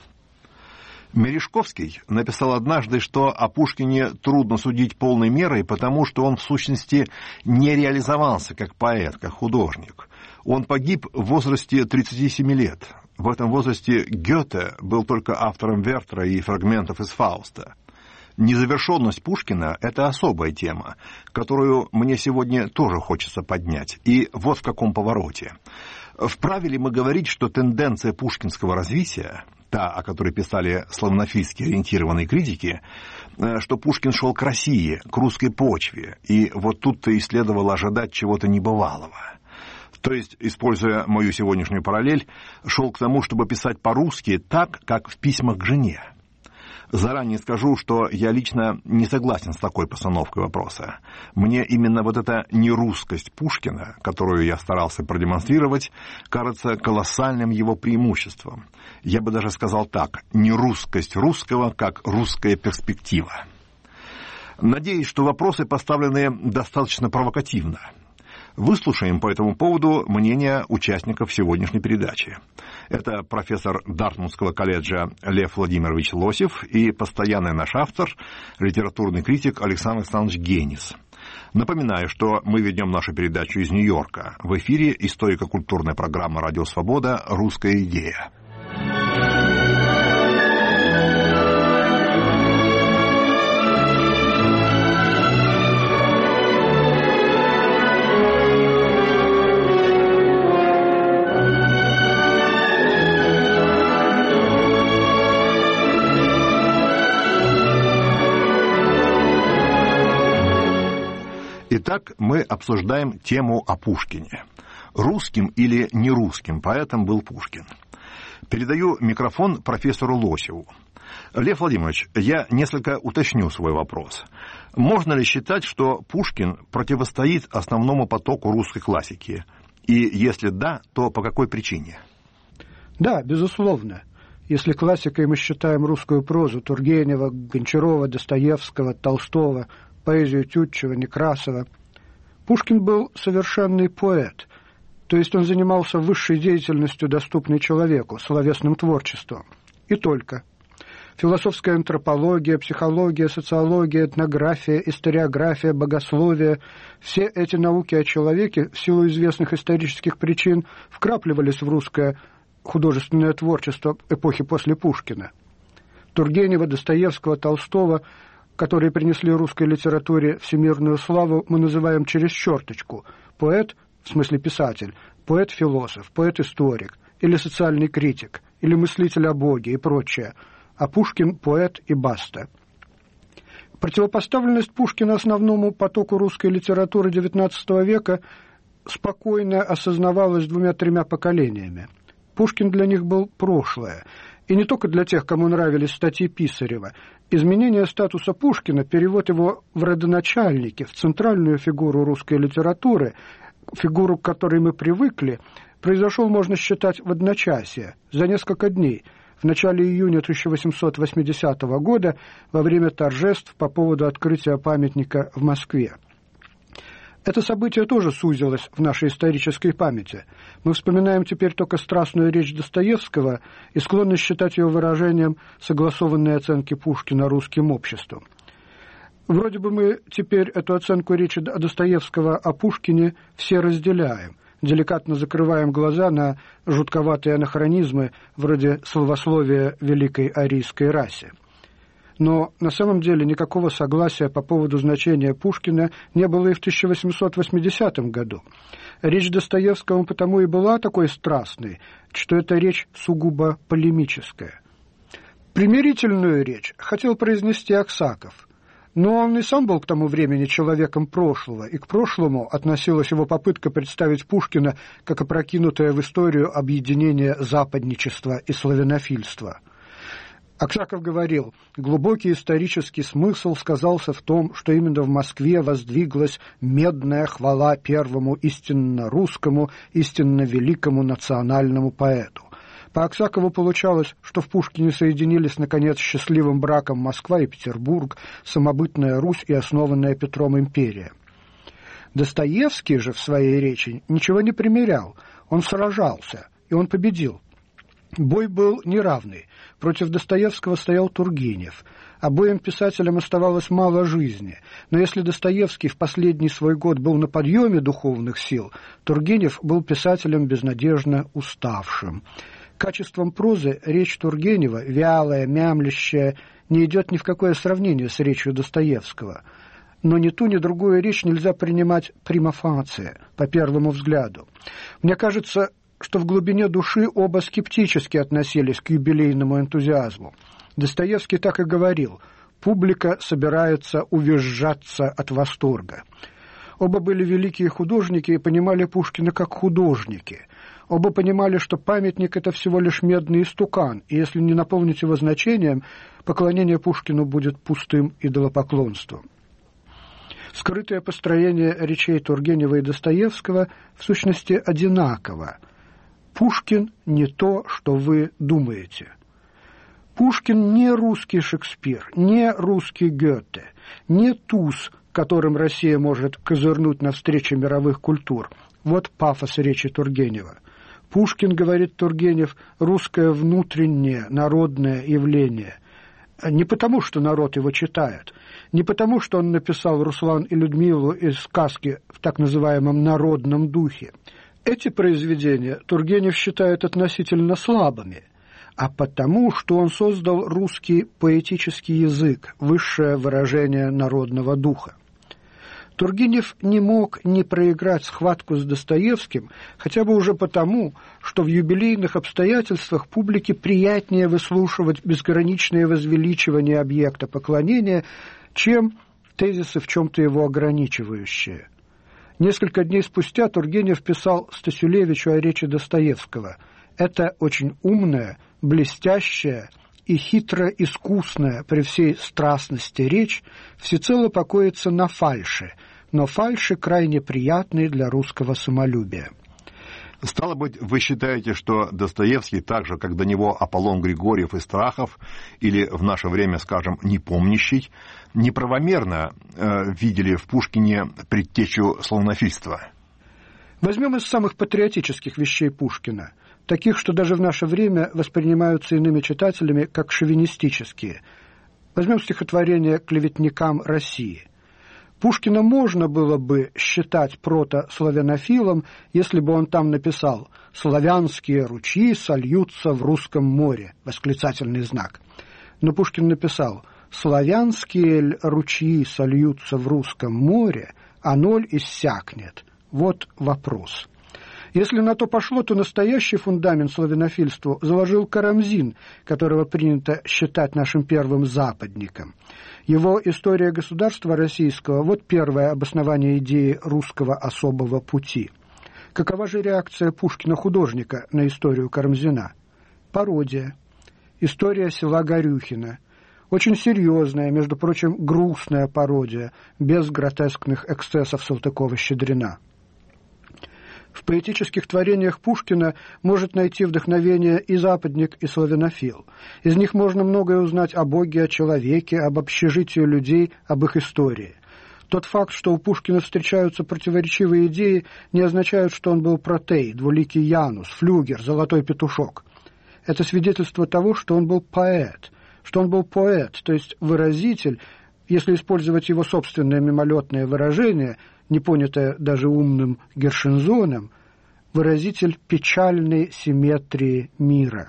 Мережковский написал однажды, что о Пушкине трудно судить полной мерой, потому что он в сущности не реализовался как поэт, как художник. Он погиб в возрасте тридцати семи лет. В этом возрасте Гёте был только автором Вертера и фрагментов из Фауста. Незавершенность Пушкина – это особая тема, которую мне сегодня тоже хочется поднять. И вот в каком повороте. Вправе ли мы говорить, что тенденция пушкинского развития, та, о которой писали славянофильски ориентированные критики, что Пушкин шел к России, к русской почве, и вот тут-то и следовало ожидать чего-то небывалого. То есть, используя мою сегодняшнюю параллель, шел к тому, чтобы писать по-русски так, как в письмах к жене. Заранее скажу, что я лично не согласен с такой постановкой вопроса. Мне именно вот эта нерусскость Пушкина, которую я старался продемонстрировать, кажется колоссальным его преимуществом. Я бы даже сказал так: нерусскость русского как русская перспектива. Надеюсь, что вопросы поставлены достаточно провокативно. Выслушаем по этому поводу мнение участников сегодняшней передачи. Это профессор Дартмутского колледжа Лев Владимирович Лосев и постоянный наш автор, литературный критик Александр Александрович Генис. Напоминаю, что мы ведем нашу передачу из Нью-Йорка. В эфире историко-культурная программа «Радио Свобода. Русская идея». Итак, мы обсуждаем тему о Пушкине. Русским или нерусским поэтом был Пушкин. Передаю микрофон профессору Лосеву. Лев Владимирович, я несколько уточню свой вопрос. Можно ли считать, что Пушкин противостоит основному потоку русской классики? И если да, то по какой причине? Да, безусловно. Если классикой мы считаем русскую прозу Тургенева, Гончарова, Достоевского, Толстого, поэзию Тютчева, Некрасова, Пушкин был совершенный поэт, то есть он занимался высшей деятельностью, доступной человеку, словесным творчеством. И только. Философская антропология, психология, социология, этнография, историография, богословие – все эти науки о человеке в силу известных исторических причин вкрапливались в русское художественное творчество эпохи после Пушкина. Тургенева, Достоевского, Толстого, которые принесли русской литературе всемирную славу, мы называем через черточку. Поэт, в смысле писатель, поэт-философ, поэт-историк, или социальный критик, или мыслитель о Боге и прочее. А Пушкин – поэт и баста. Противопоставленность Пушкина основному потоку русской литературы девятнадцатого века спокойно осознавалась двумя-тремя поколениями. Пушкин для них был прошлое. И не только для тех, кому нравились статьи Писарева. Изменение статуса Пушкина, перевод его в родоначальники, в центральную фигуру русской литературы, фигуру, к которой мы привыкли, произошел, можно считать, в одночасье, за несколько дней, в начале июня тысяча восемьсот восьмидесятого года, во время торжеств по поводу открытия памятника в Москве. Это событие тоже сузилось в нашей исторической памяти. Мы вспоминаем теперь только страстную речь Достоевского и склонны считать ее выражением согласованной оценки Пушкина русским обществом. Вроде бы мы теперь эту оценку речи Достоевского о Пушкине все разделяем, деликатно закрываем глаза на жутковатые анахронизмы вроде словословия великой арийской расе. Но на самом деле никакого согласия по поводу значения Пушкина не было и в тысяча восемьсот восьмидесятом году. Речь Достоевского потому и была такой страстной, что эта речь сугубо полемическая. Примирительную речь хотел произнести Аксаков, но он и сам был к тому времени человеком прошлого, и к прошлому относилась его попытка представить Пушкина как опрокинутое в историю объединение западничества и славянофильства. Аксаков говорил, глубокий исторический смысл сказался в том, что именно в Москве воздвиглась медная хвала первому истинно русскому, истинно великому национальному поэту. По Аксакову получалось, что в Пушкине соединились, наконец, счастливым браком Москва и Петербург, самобытная Русь и основанная Петром империя. Достоевский же в своей речи ничего не примирял, он сражался, и он победил. Бой был неравный. Против Достоевского стоял Тургенев. Обоим писателям оставалось мало жизни. Но если Достоевский в последний свой год был на подъеме духовных сил, Тургенев был писателем безнадежно уставшим. Качеством прозы речь Тургенева, вялая, мямлящая, не идет ни в какое сравнение с речью Достоевского. Но ни ту, ни другую речь нельзя принимать прима фация, по первому взгляду. Мне кажется, что в глубине души оба скептически относились к юбилейному энтузиазму. Достоевский так и говорил: «Публика собирается увизжаться от восторга». Оба были великие художники и понимали Пушкина как художники. Оба понимали, что памятник – это всего лишь медный истукан, и если не наполнить его значением, поклонение Пушкину будет пустым идолопоклонством. Скрытое построение речей Тургенева и Достоевского в сущности одинаково. Пушкин не то, что вы думаете. Пушкин не русский Шекспир, не русский Гёте, не туз, которым Россия может козырнуть навстречу мировых культур. Вот пафос речи Тургенева. Пушкин, говорит Тургенев, русское внутреннее народное явление. Не потому, что народ его читает, не потому, что он написал «Руслан и Людмилу» из сказки в так называемом народном духе. Эти произведения Тургенев считает относительно слабыми, а потому, что он создал русский поэтический язык, высшее выражение народного духа. Тургенев не мог не проиграть схватку с Достоевским, хотя бы уже потому, что в юбилейных обстоятельствах публике приятнее выслушивать безграничное возвеличивание объекта поклонения, чем тезисы в чем-то его ограничивающие. Несколько дней спустя Тургенев писал Стасюлевичу о речи Достоевского. Это очень умная, блестящая и хитро-искусная при всей страстности речь всецело покоится на фальши, но фальши крайне приятные для русского самолюбия. Стало быть, вы считаете, что Достоевский, так же, как до него Аполлон Григорьев и Страхов, или в наше время, скажем, Непомнящий, неправомерно э, видели в Пушкине предтечу славянофильства? Возьмем из самых патриотических вещей Пушкина, таких, что даже в наше время воспринимаются иными читателями как шовинистические. Возьмем стихотворение «Клеветникам России». Пушкина можно было бы считать протославянофилом, если бы он там написал «Славянские ручьи сольются в русском море», восклицательный знак. Но Пушкин написал «Славянские ручьи сольются в русском море, а ноль иссякнет». Вот вопрос. Если на то пошло, то настоящий фундамент славянофильству заложил Карамзин, которого принято считать нашим первым западником. Его «История государства российского» – вот первое обоснование идеи русского особого пути. Какова же реакция Пушкина-художника на историю Карамзина? Пародия. История села Горюхино. Очень серьезная, между прочим, грустная пародия, без гротескных эксцессов Салтыкова-Щедрина. В поэтических творениях Пушкина может найти вдохновение и западник, и славянофил. Из них можно многое узнать о Боге, о человеке, об общежитии людей, об их истории. Тот факт, что у Пушкина встречаются противоречивые идеи, не означает, что он был протей, двуликий Янус, флюгер, золотой петушок. Это свидетельство того, что он был поэт, что он был поэт, то есть выразитель, если использовать его собственное мимолетное выражение, не понятое даже умным Гершензоном, выразитель печальной симметрии мира.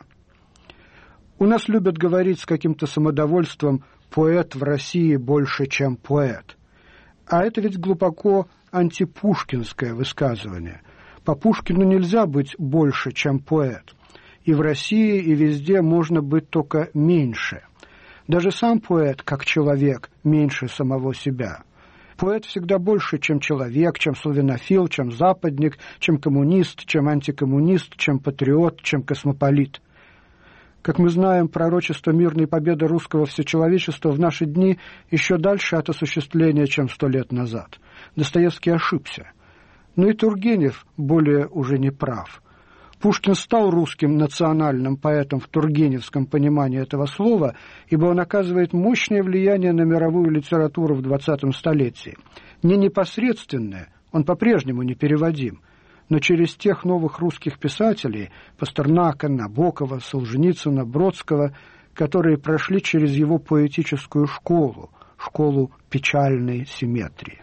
У нас любят говорить с каким-то самодовольством «поэт в России больше, чем поэт». А это ведь глубоко антипушкинское высказывание. По Пушкину нельзя быть больше, чем поэт. И в России, и везде можно быть только меньше. Даже сам поэт, как человек, меньше самого себя. Поэт всегда больше, чем человек, чем славянофил, чем западник, чем коммунист, чем антикоммунист, чем патриот, чем космополит. Как мы знаем, пророчество мирной победы русского всечеловечества в наши дни еще дальше от осуществления, чем сто лет назад. Достоевский ошибся. Но и Тургенев более уже не прав. Пушкин стал русским национальным поэтом в тургеневском понимании этого слова, ибо он оказывает мощное влияние на мировую литературу в двадцатом столетии. Не непосредственное, он по-прежнему непереводим, но через тех новых русских писателей – Пастернака, Набокова, Солженицына, Бродского, которые прошли через его поэтическую школу, школу печальной симметрии.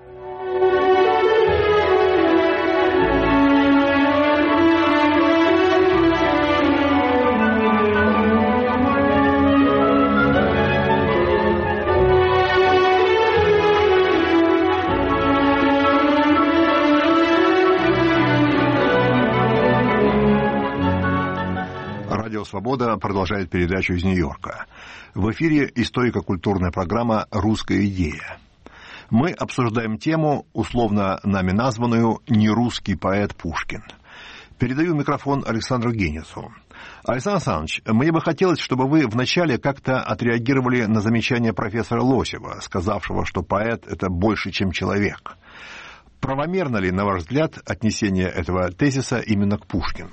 «Свобода» продолжает передачу из Нью-Йорка. В эфире историко-культурная программа «Русская идея». Мы обсуждаем тему, условно нами названную «Нерусский поэт Пушкин». Передаю микрофон Александру Генису. Александр Александрович, мне бы хотелось, чтобы вы вначале как-то отреагировали на замечание профессора Лосева, сказавшего, что поэт — это больше, чем человек. Правомерно ли, на ваш взгляд, отнесение этого тезиса именно к Пушкину?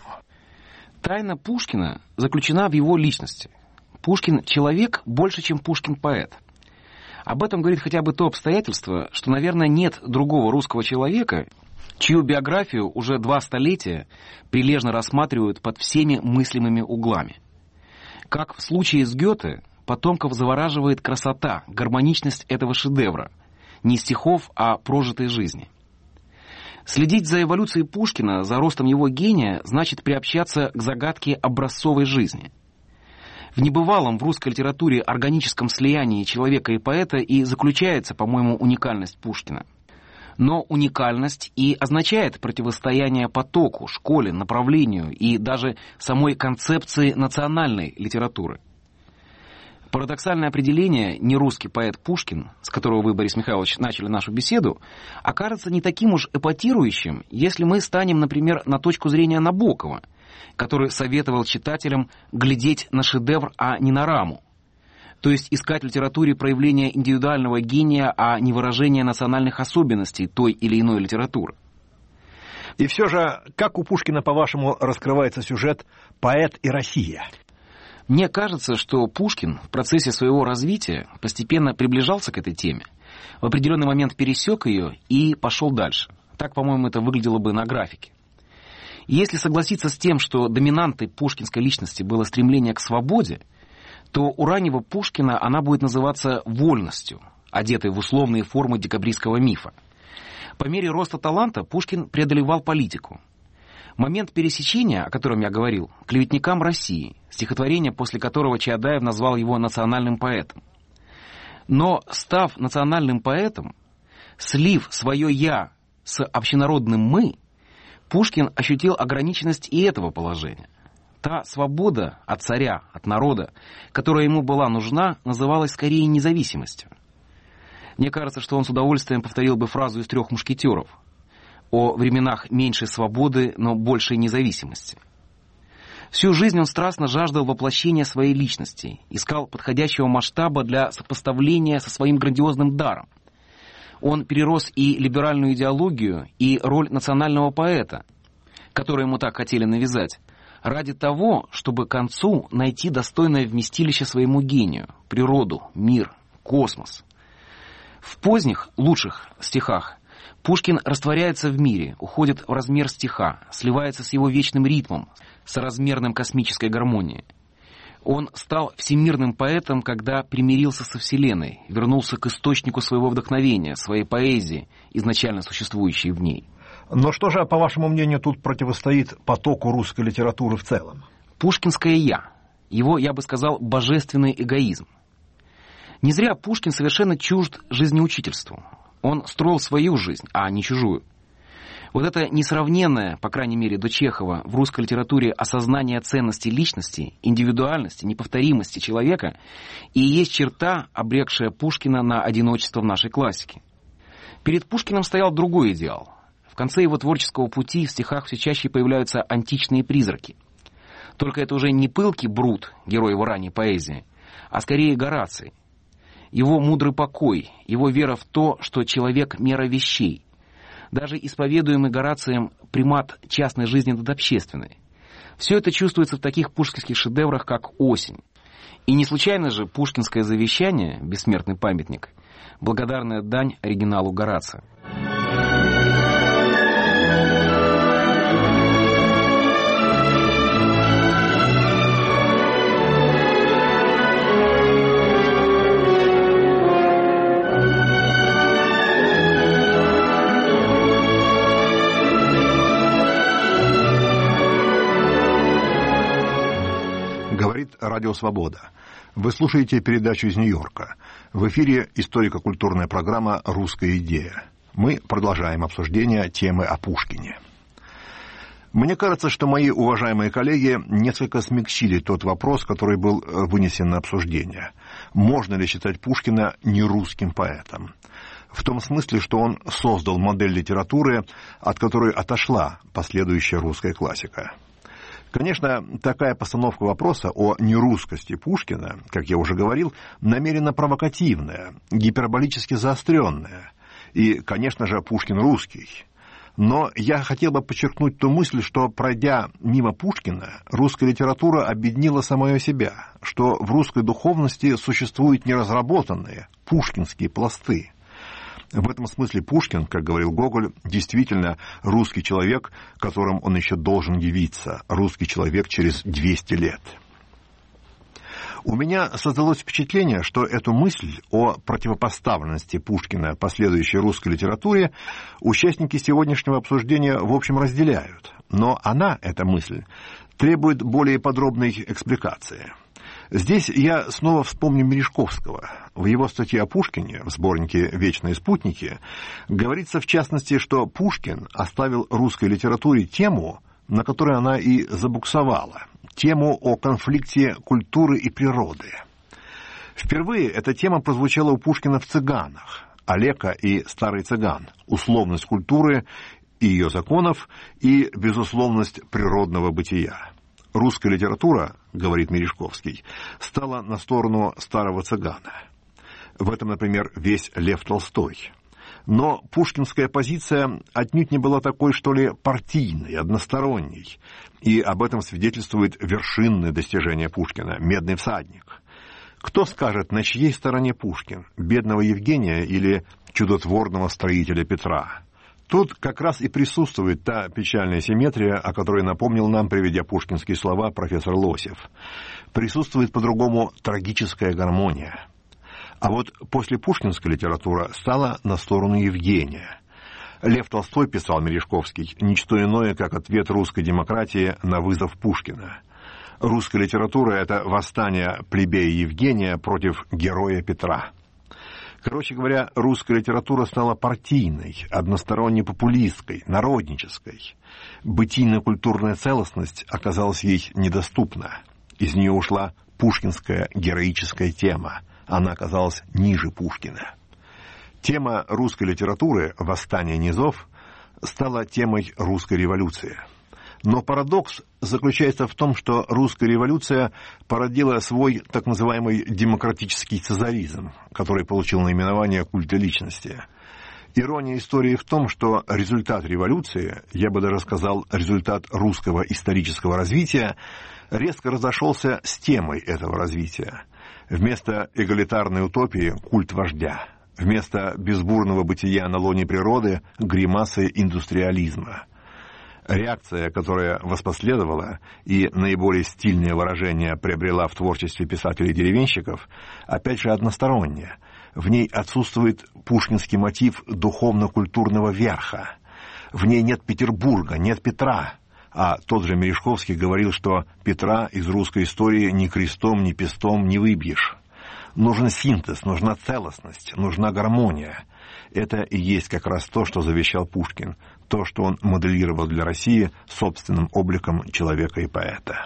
Тайна Пушкина заключена в его личности. Пушкин — человек больше, чем Пушкин — поэт. Об этом говорит хотя бы то обстоятельство, что, наверное, нет другого русского человека, чью биографию уже два столетия прилежно рассматривают под всеми мыслимыми углами. Как в случае с Гёте, потомков завораживает красота, гармоничность этого шедевра, не стихов, а прожитой жизни. Следить за эволюцией Пушкина, за ростом его гения, значит приобщаться к загадке образцовой жизни. В небывалом в русской литературе органическом слиянии человека и поэта и заключается, по-моему, уникальность Пушкина. Но уникальность и означает противостояние потоку, школе, направлению и даже самой концепции национальной литературы. Парадоксальное определение «нерусский поэт Пушкин», с которого вы, Борис Михайлович, начали нашу беседу, окажется не таким уж эпатирующим, если мы станем, например, на точку зрения Набокова, который советовал читателям глядеть на шедевр, а не на раму. То есть искать в литературе проявление индивидуального гения, а не выражение национальных особенностей той или иной литературы. И все же, как у Пушкина, по-вашему, раскрывается сюжет «Поэт и Россия»? Мне кажется, что Пушкин в процессе своего развития постепенно приближался к этой теме, в определенный момент пересек ее и пошел дальше. Так, по-моему, это выглядело бы на графике. Если согласиться с тем, что доминантой пушкинской личности было стремление к свободе, то у раннего Пушкина она будет называться вольностью, одетой в условные формы декабристского мифа. По мере роста таланта Пушкин преодолевал политику. Момент пересечения, о котором я говорил, «Клеветникам России», стихотворение, после которого Чаадаев назвал его национальным поэтом. Но, став национальным поэтом, слив свое «я» с общенародным «мы», Пушкин ощутил ограниченность и этого положения. Та свобода от царя, от народа, которая ему была нужна, называлась скорее независимостью. Мне кажется, что он с удовольствием повторил бы фразу из «Трех мушкетеров» о временах меньшей свободы, но большей независимости. Всю жизнь он страстно жаждал воплощения своей личности, искал подходящего масштаба для сопоставления со своим грандиозным даром. Он перерос и либеральную идеологию, и роль национального поэта, которую ему так хотели навязать, ради того, чтобы к концу найти достойное вместилище своему гению, природу, мир, космос. В поздних, лучших стихах Пушкин растворяется в мире, уходит в размер стиха, сливается с его вечным ритмом, соразмерным космической гармонией. Он стал всемирным поэтом, когда примирился со Вселенной, вернулся к источнику своего вдохновения, своей поэзии, изначально существующей в ней. Но что же, по вашему мнению, тут противостоит потоку русской литературы в целом? Пушкинское «я». Его, я бы сказал, божественный эгоизм. Не зря Пушкин совершенно чужд жизнеучительству. Он строил свою жизнь, а не чужую. Вот это несравненное, по крайней мере, до Чехова, в русской литературе осознание ценности личности, индивидуальности, неповторимости человека и есть черта, обрекшая Пушкина на одиночество в нашей классике. Перед Пушкиным стоял другой идеал. В конце его творческого пути в стихах все чаще появляются античные призраки. Только это уже не пылкий Брут, герой его ранней поэзии, а скорее Гораций. Его мудрый покой, его вера в то, что человек — мера вещей. Даже исповедуемый Горацием примат частной жизни над общественной. Все это чувствуется в таких пушкинских шедеврах, как «Осень». И не случайно же пушкинское завещание, бессмертный памятник, благодарная дань оригиналу Горация. Радио «Свобода». Вы слушаете передачу из Нью-Йорка. В эфире историко-культурная программа «Русская идея». Мы продолжаем обсуждение темы о Пушкине. Мне кажется, что мои уважаемые коллеги несколько смягчили тот вопрос, который был вынесен на обсуждение. Можно ли считать Пушкина нерусским поэтом? в том смысле, что он создал модель литературы, от которой отошла последующая русская классика. Конечно, такая постановка вопроса о нерусскости Пушкина, как я уже говорил, намеренно провокативная, гиперболически заостренная. И, конечно же, Пушкин русский. Но я хотел бы подчеркнуть ту мысль, что, пройдя мимо Пушкина, русская литература объединила самое себя, что в русской духовности существуют неразработанные пушкинские пласты. В этом смысле Пушкин, как говорил Гоголь, действительно русский человек, которым он еще должен явиться, русский человек через двести лет. У меня создалось впечатление, что эту мысль о противопоставленности Пушкина последующей русской литературе участники сегодняшнего обсуждения в общем разделяют. Но она, эта мысль, требует более подробной экспликации. Здесь я снова вспомню Мережковского. В его статье о Пушкине в сборнике «Вечные спутники» говорится в частности, что Пушкин оставил русской литературе тему, на которой она и забуксовала, тему о конфликте культуры и природы. Впервые эта тема прозвучала у Пушкина в «Цыганах», Олека и Старый цыган, условность культуры и ее законов и безусловность природного бытия. Русская литература, говорит Мережковский, стала на сторону старого цыгана. В этом, например, весь Лев Толстой. Но пушкинская позиция отнюдь не была такой, что ли, партийной, односторонней. И об этом свидетельствует вершинное достижение Пушкина — «Медный всадник». Кто скажет, на чьей стороне Пушкин, бедного Евгения или чудотворного строителя Петра? Тут как раз и присутствует та печальная симметрия, о которой напомнил нам, приведя пушкинские слова, профессор Лосев. Присутствует по-другому трагическая гармония. А вот после пушкинская литература стала на сторону Евгения. Лев Толстой, писал Мережковский, ничто иное, как ответ русской демократии на вызов Пушкина. Русская литература — это восстание плебея Евгения против героя Петра. Короче говоря, русская литература стала партийной, односторонне популистской, народнической. Бытийно-культурная целостность оказалась ей недоступна. Из нее ушла пушкинская героическая тема. Она оказалась ниже Пушкина. Тема русской литературы «Восстание низов» стала темой русской революции. Но парадокс заключается в том, что русская революция породила свой так называемый демократический цезаризм, который получил наименование культа личности. Ирония истории в том, что результат революции, я бы даже сказал, результат русского исторического развития, резко разошелся с темой этого развития. Вместо эгалитарной утопии — культ вождя. Вместо безбурного бытия на лоне природы — гримасы индустриализма. Реакция, которая воспоследовала и наиболее стильное выражение приобрела в творчестве писателей-деревенщиков, опять же односторонняя. В ней отсутствует пушкинский мотив духовно-культурного верха. В ней нет Петербурга, нет Петра. А тот же Мережковский говорил, что Петра из русской истории ни крестом, ни пестом не выбьешь. Нужен синтез, нужна целостность, нужна гармония. Это и есть как раз то, что завещал Пушкин, то, что он моделировал для России собственным обликом человека и поэта.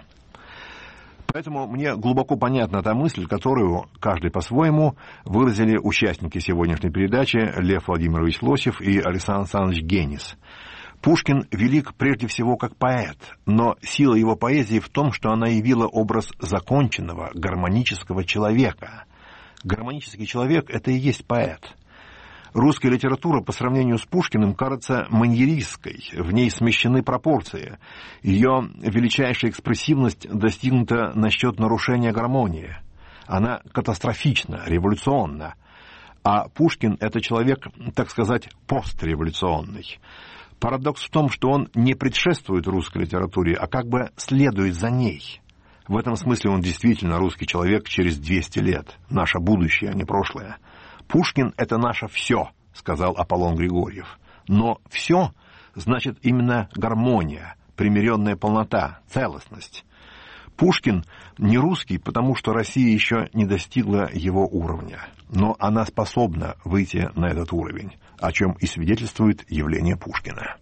Поэтому мне глубоко понятна та мысль, которую каждый по-своему выразили участники сегодняшней передачи Лев Владимирович Лосев и Александр Александрович Генис. Пушкин велик прежде всего как поэт, но сила его поэзии в том, что она явила образ законченного, гармонического человека. Гармонический человек — это и есть поэт. Русская литература по сравнению с Пушкиным кажется маньеристской, в ней смещены пропорции. Ее величайшая экспрессивность достигнута насчет нарушения гармонии. Она катастрофична, революционна. А Пушкин — это человек, так сказать, постреволюционный. Парадокс в том, что он не предшествует русской литературе, а как бы следует за ней. В этом смысле он действительно русский человек через двести лет, наше будущее, а не прошлое. «Пушкин — это наше все», — сказал Аполлон Григорьев. Но все значит именно гармония, примиренная полнота, целостность. Пушкин не русский, потому что Россия еще не достигла его уровня. Но она способна выйти на этот уровень, о чем и свидетельствует явление Пушкина.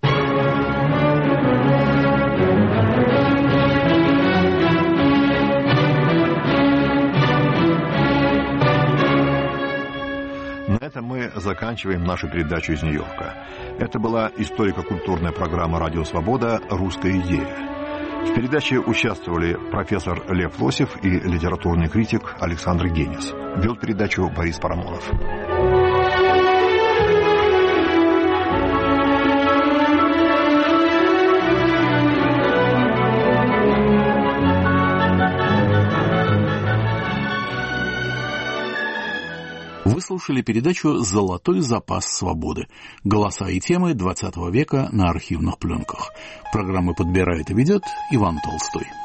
На этом мы заканчиваем нашу передачу из Нью-Йорка. Это была историко-культурная программа «Радио Свобода. Русская идея». В передаче участвовали профессор Лев Лосев и литературный критик Александр Генис. Вел передачу Борис Парамонов. Вы слушали передачу «Золотой запас свободы». Голоса и темы двадцатого века на архивных пленках. Программу подбирает и ведет Иван Толстой.